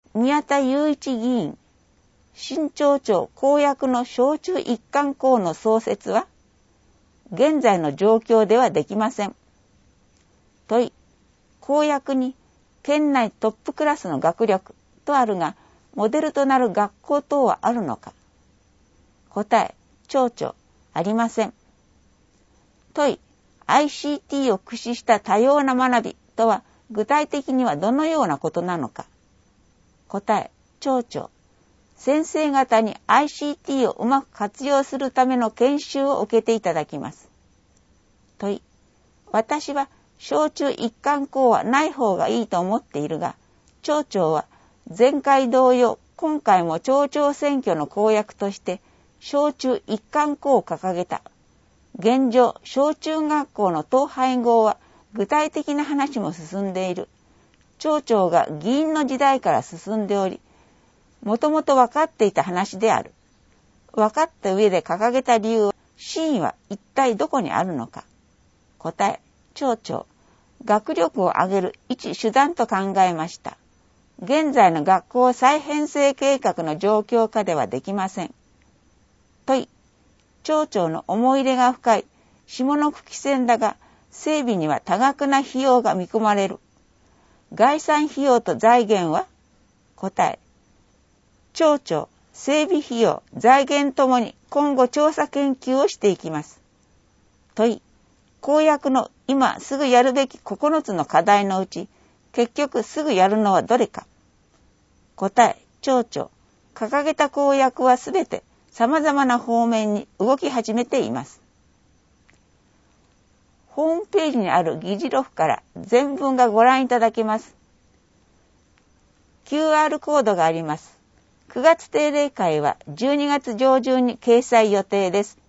宮田雄一議員、新町長公約の小中一貫校の創設は、現在の状況ではできません。問い、公約に県内トップクラスの学力とあるが、モデルとなる学校等はあるのか。答え、町長、ありません。問い、ICT を駆使した多様な学びとは具体的にはどのようなことなのか。答え、町長、先生方に ICT をうまく活用するための研修を受けていただきます。問い、私は小中一貫校はない方がいいと思っているが、町長は前回同様、今回も町長選挙の公約として小中一貫校を掲げた。現状、小中学校の統廃合は具体的な話も進んでいる。町長が議員の時代から進んでおり、もともと分かっていた話である。分かった上で掲げた理由は、真意は一体どこにあるのか。答え、町長、学力を上げる一手段と考えました。現在の学校再編成計画の状況下ではできません。問い、町長の思い入れが深い下の久喜線だが、整備には多額な費用が見込まれる。概算費用と財源は？答え、町長、整備費用、財源ともに今後調査研究をしていきます。問い、公約の今すぐやるべき9つの課題のうち、結局すぐやるのはどれか。答え、町長、掲げた公約はすべて様々な方面に動き始めています。ホームページにある議事録から全文がご覧いただけます。QR コードがあります。9月定例会は12月上旬に掲載予定です。